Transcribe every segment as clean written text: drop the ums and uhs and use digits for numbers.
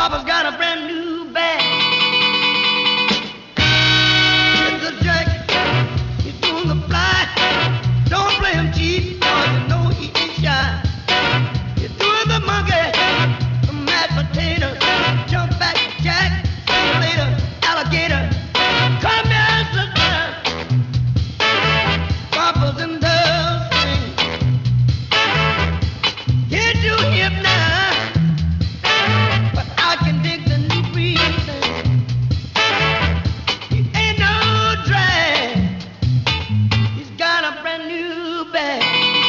Papa's got a brand new bag. It's a jack. He's doing the fly. Don't play him cheap, 'cause you know he ain't shy. He's doing the monkey, the mashed potatoes, jump back jack, later alligator. Come here, sister. Papa's in the swing. Get you hip now, but I can dig the new breathing. He ain't no drag. He's got a brand new bag.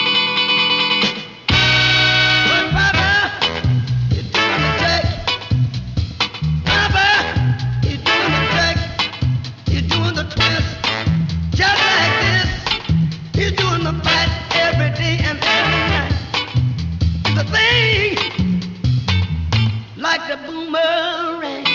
But Papa, you're doing the jack. Papa, you're doing the jack. You're doing the twist. Just like this. He's doing the fight every day and every night. The thing like the boomerang.